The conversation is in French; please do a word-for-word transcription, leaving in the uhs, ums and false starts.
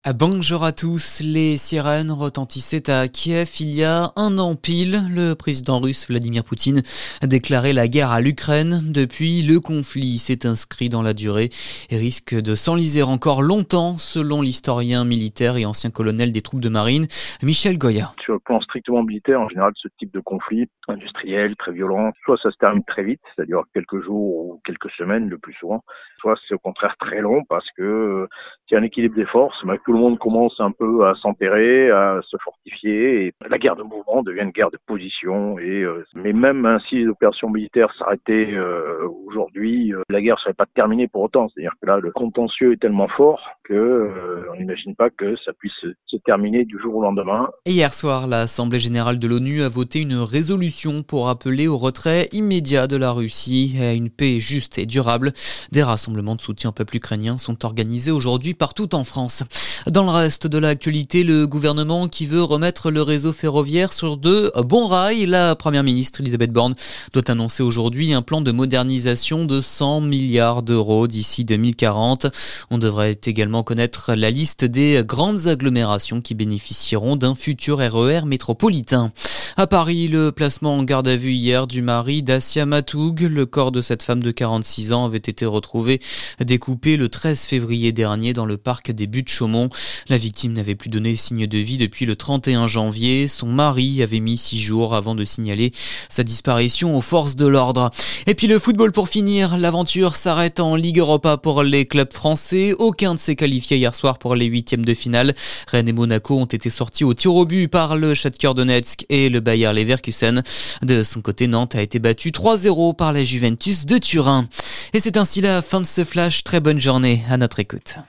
Ah, bonjour à tous, les sirènes retentissaient à Kiev il y a un an pile. Le président russe Vladimir Poutine a déclaré la guerre à l'Ukraine. Depuis, le conflit s'est inscrit dans la durée et risque de s'enliser encore longtemps, selon l'historien militaire et ancien colonel des troupes de marine, Michel Goya. Sur le plan strictement militaire, en général, ce type de conflit industriel, très violent, soit ça se termine très vite, c'est-à-dire quelques jours ou quelques semaines le plus souvent, soit c'est au contraire très long parce que il y a un équilibre des forces, mais tout le monde commence un peu à s'empérer, à se fortifier, et la guerre de mouvement devient une guerre de position. Et euh, mais même ainsi, les opérations militaires s'arrêtaient euh, aujourd'hui, euh, la guerre serait pas terminée pour autant. C'est-à-dire que là, le contentieux est tellement fort que euh, on n'imagine pas que ça puisse se, se terminer du jour au lendemain. Et hier soir, l'Assemblée générale de l'ONU a voté une résolution pour appeler au retrait immédiat de la Russie et à une paix juste et durable. Des rassemblements de soutien au peuple ukrainien sont organisés aujourd'hui partout en France. Dans le reste de l'actualité, le gouvernement qui veut remettre le réseau ferroviaire sur de bons rails. La première ministre Elisabeth Borne doit annoncer aujourd'hui un plan de modernisation de cent milliards d'euros d'ici deux mille quarante. On devrait également connaître la liste des grandes agglomérations qui bénéficieront d'un futur R E R métropolitain. À Paris, le placement en garde à vue hier du mari d'Assia Matoug. Le corps de cette femme de quarante-six ans avait été retrouvé découpé le treize février dernier dans le parc des Buttes-Chaumont. La victime n'avait plus donné signe de vie depuis le trente et un janvier. Son mari avait mis six jours avant de signaler sa disparition aux forces de l'ordre. Et puis le football pour finir. L'aventure s'arrête en Ligue Europa pour les clubs français. Aucun ne s'est qualifié hier soir pour les huitièmes de finale. Rennes et Monaco ont été sortis au tir au but par le Shakhtar Donetsk et le Bayer Leverkusen. De son côté, Nantes a été battu trois zéro par la Juventus de Turin. Et c'est ainsi la fin de ce flash. Très bonne journée à notre écoute.